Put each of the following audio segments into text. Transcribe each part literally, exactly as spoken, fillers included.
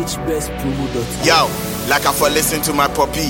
Yo, like I for listen to my puppy.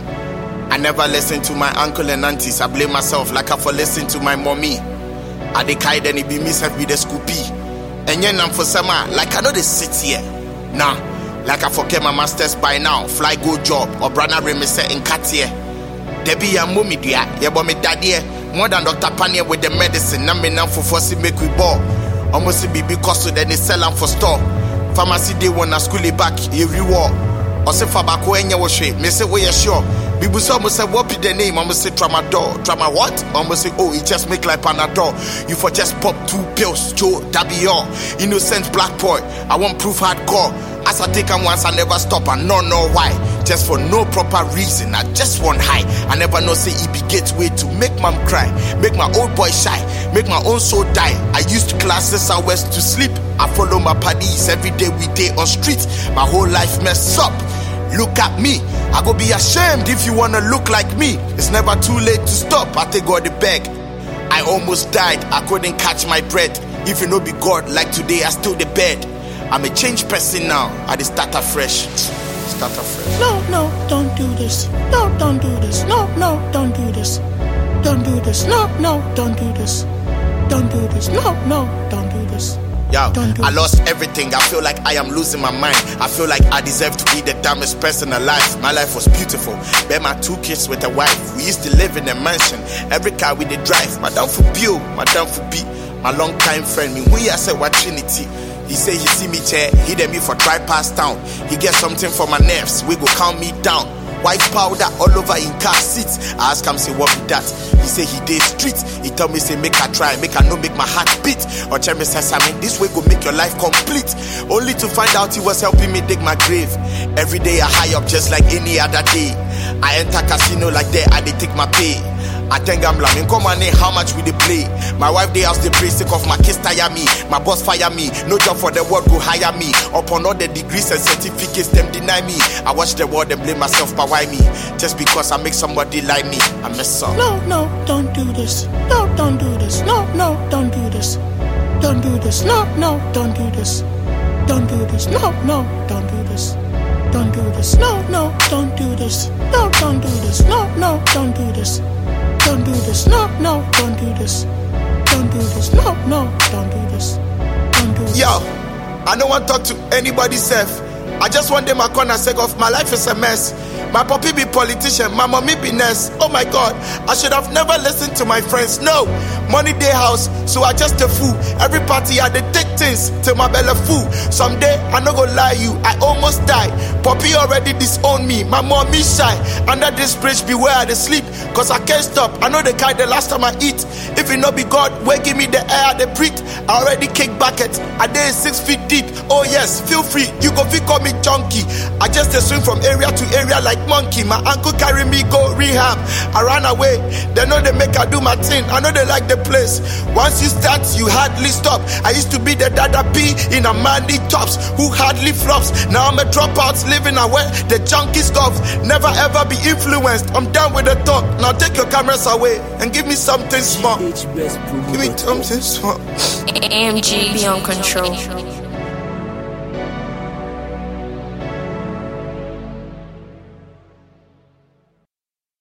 I never listen to my uncle and aunties. I blame myself like I for listen to my mommy. I dey kite and it be me self be the scoopy. And yen I'm for summer like I know they sit here. Nah, like I forget my masters by now. Fly go job or brother remise in Cartier. Debbie ya mommy dia, ya bo me daddy. More than Doctor Panier with the medicine. Na me now for force make we ball. Almost be because so then they sell them for store. Pharmacy day one na school back every war. Or say Fabako enya washe. Me say we are sure. People say almost say what be the name? Almost say tramadol. Trama what? Almost say oh it just make like Panadol. You for just pop two pills. Joe that be all. Innocent black boy. I want proof hardcore. As I take them once I never stop and no know why. Just for no proper reason. I just want high. I never know say it be gateway to make mom cry. Make my old boy shy. Make my own soul die. I used classes hours to sleep. I follow my paddies every day we day on street. My whole life messed up. Look at me. I go be ashamed if you wanna look like me. It's never too late to stop. I take God the bag. I almost died. I couldn't catch my breath. If you know be God, like today I still the bed. I'm a changed person now. I just start afresh. Start afresh. No, no, don't do this. No, don't do this. No, no, don't do this. Don't do this. No, no, don't do this. Don't do this. No, no, don't do this. Yo, I lost everything. I feel like I am losing my mind. I feel like I deserve to be the dumbest person alive. My life was beautiful. Bear my two kids with a wife. We used to live in a mansion. Every car we did drive. Madame for Bill, Madame for B. My long time friend, me we I said what Trinity. He say he see me chair, he dem me for dry pass town. He get something for my nerves. We go calm me down. White powder all over in car seats. I ask him say what be that? He say he dey street. He tell me say make I try, make I no make my heart beat. Or tell me say Sammy, this way go make your life complete. Only to find out he was helping me dig my grave. Every day I high up just like any other day. I enter casino like that, I dey take my pay. I thank I'm in come on how much we dey play. My wife dey house dey pray sick of my kids tire me. My boss fire me. No job for the world go hire me. Upon all the degrees and certificates them deny me. I watch the world and blame myself for why me. Just because I make somebody like me, I mess up. No, no, don't do this. No, don't do this. No, no, don't do this. Don't do this. No, no, don't do this. Don't do this. No, no, don't do this. Don't do this. No, no, don't do this. No, don't do this. No, no, don't do this. Don't do this, no, no, don't do this. Don't do this, no, no, don't do this. Don't do this. Yo, I don't want to talk to anybody self. I just want them a corner sake of my life is a mess. My puppy be politician, my mommy be nurse. Oh my God, I should have never listened to my friends. No, money day house, so I just a fool. Every party I dey take things till my belly full. Someday I no go lie you, I almost die. Puppy already disown me, my mommy shy. Under this bridge be where I dey sleep, cause I can't stop. I know the kind the last time I eat. If it no be God, where give me the air I dey breathe. I already kick bucket, I dey six feet deep. Oh yes, feel free, you go fit call me junkie. I just dey swing from area to area like monkey. My uncle carry me go rehab. I ran away. They know they make I do my thing. I know they like the place. Once you start, you hardly stop. I used to be the dada B in a manly tops who hardly flops. Now I'm a dropout living away the junkie stuff. Never ever be influenced. I'm done with the talk. Now take your cameras away and give me something small. Give me something small. A M G, be on control.